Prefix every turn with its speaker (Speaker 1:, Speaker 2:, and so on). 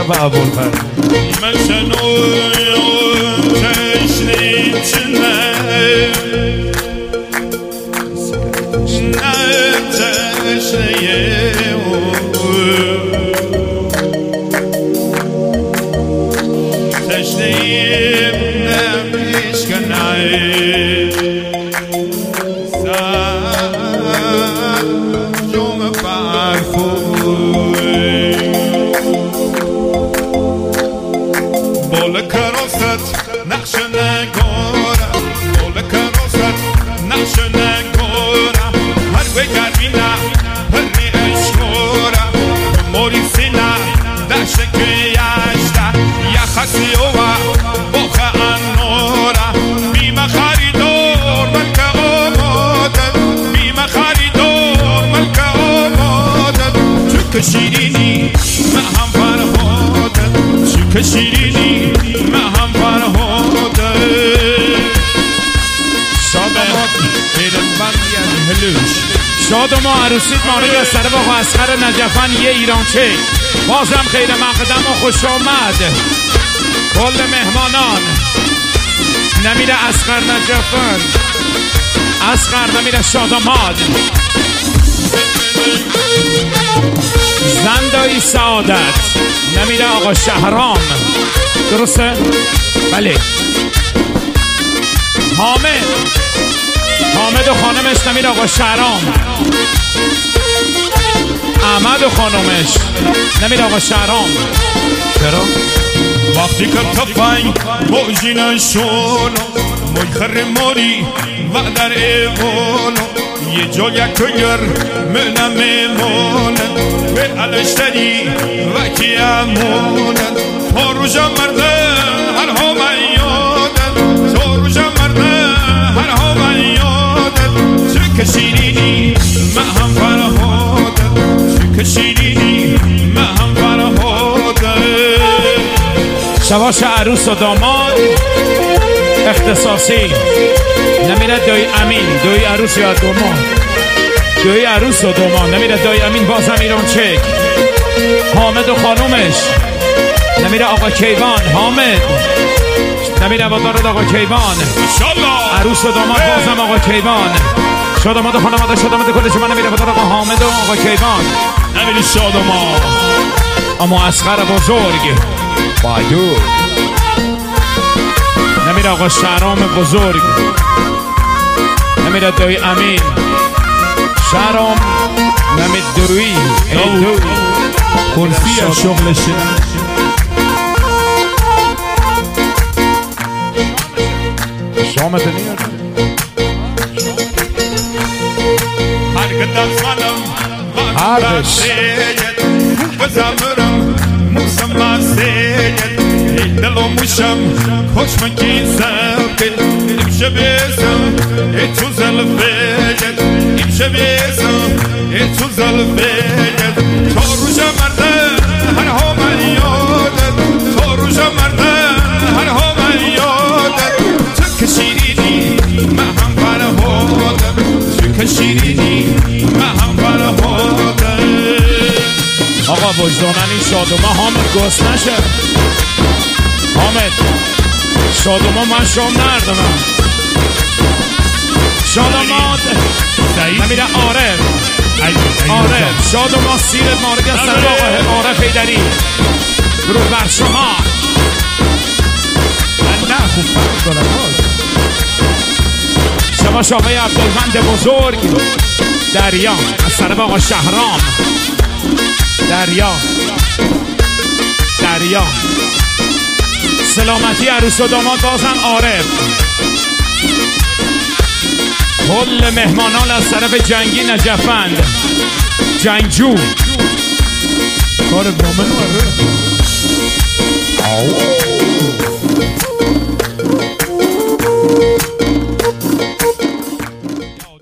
Speaker 1: و ابوالفضل
Speaker 2: مشنو تشنی چنه نه تشنیه تشنیم نمیشکنه سرجوم برفوی بول کراست نقش نگارم بول کراست نقش نگارم هر بگردینم هرنی اشکارم موری سینه دشت که یشته یخسی و بخه انارم بیمه خریدار ملک آمادت بیمه خریدار ملک آمادت چون شیرینی من هم فرهادت چون شیرینی من هم فرهادت
Speaker 1: شاد ما عروسیت مانند از سر باقا اسخر نجفن یه ایرانچه بازم خیر مقدم و خوش آمد کل مهمانان نمیره اسخر نجفن اسخر نمیره شاداماد زندایی سعادت نمیره آقا شهرام درسته؟ بله حامد و خانمش نمیره آقا شهرام احمد و خانمش نمیره آقا شهرام چرا؟
Speaker 2: وقتی که تفنگ موجین شونو مجخر موری و در ایوانو یه جا یک تگر منم میمونن به علشتری وکی امونن تا روژا مرده هر ها من یادن تا روژا مرده هر ها من یادن چه شیرینی من هم فرهادن چه شیرینی من هم فرهادن
Speaker 1: شواش عروس و داماد اختصاصی نمیره دای امین دای عروس یا داماد دای عروس و داماد نمیره دای امین بازم ایران چک حامد و خانومش نمیره آقا کیوان حامد نمیره بادارد آقا کیوان عروس و داماد بازم آقا کیوان شاداماد و خانواده شاداماد کل شما نمیره بادارد آقا حامد و آقا کیوان
Speaker 2: نمیره شاداماد
Speaker 1: اما اسخر بزرگ بایدو نمیره آقا شهرام بزرگ نمیره دای امین شهرام نمید دروی
Speaker 2: خلفی از شغلشه
Speaker 1: شامت نیاد
Speaker 2: هر قدر خانم
Speaker 1: هرش
Speaker 2: بزمرم موسم سید دل و موشم خوش من کیسم امشه بیسم تو زلفید امشه بیسم تو زلفید تا روژا مرده هر ها من یادت تا روژا مرده هر ها من یادت چه شیرینی من هم فرهادم چه شیرینی من هم فرهادم
Speaker 1: آقا وجدانن این شادوما حامد گست نشه حامد شادوما من شام نردمم شادوماد نمیره عارف شادوما سیرت مارد از سر آقا عارف ایدری درود بر شما
Speaker 2: من نه خوب فرق دارم
Speaker 1: شما آقای عبدالمند بزرگ دریا از سر آقا شهرام دریا سلامتی عروس و داماد بازم عارف کل مهمانان از طرف جنگی نجفند جنگجو
Speaker 2: کار برامن